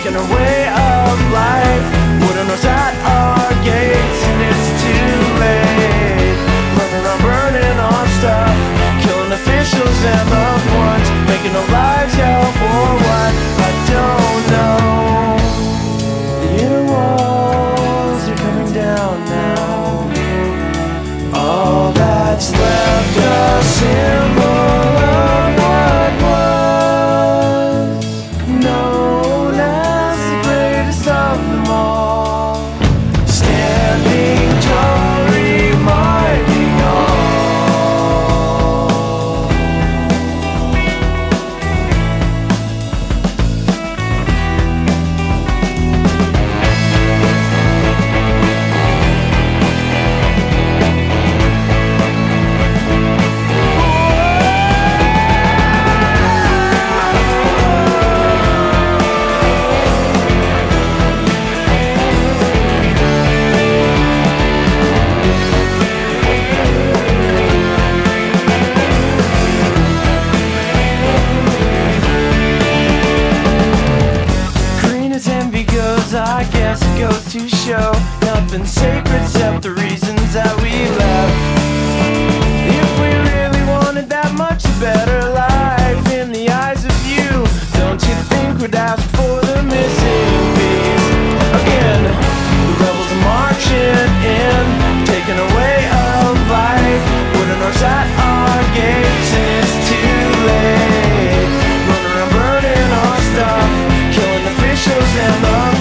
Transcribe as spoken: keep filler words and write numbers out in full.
taking our way of life. Wooden horse at our gates, and it's too late. Running around burning our stuff, killing officials and loved ones, making our lives hell for what? I don't know. The inner walls are coming down now. All that's left a symbol of what was, known as the greatest of them all. Standing tall, reminding all. I guess it goes to show nothing sacred except the reasons that we left. If we really wanted that much a better life in the eyes of you, don't you think we'd ask for the missing piece? Again, the rebels are marching in, taking our way of life. Wooden horse at our gates, and it's too late. Running around burning our stuff, killing officials and the